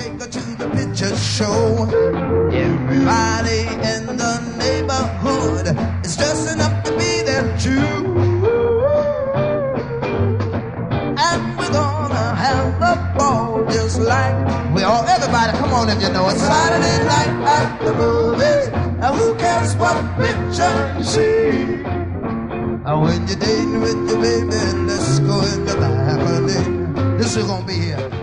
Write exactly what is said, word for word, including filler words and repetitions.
take her to the picture show. Everybody in the neighborhood is dressing up to be there too. And we're gonna have a ball just like we all. Everybody, come on if you know it. Saturday night at the movies. And who cares what picture you see? And when you're dating with your baby, let's go in the balcony. This is gonna be here.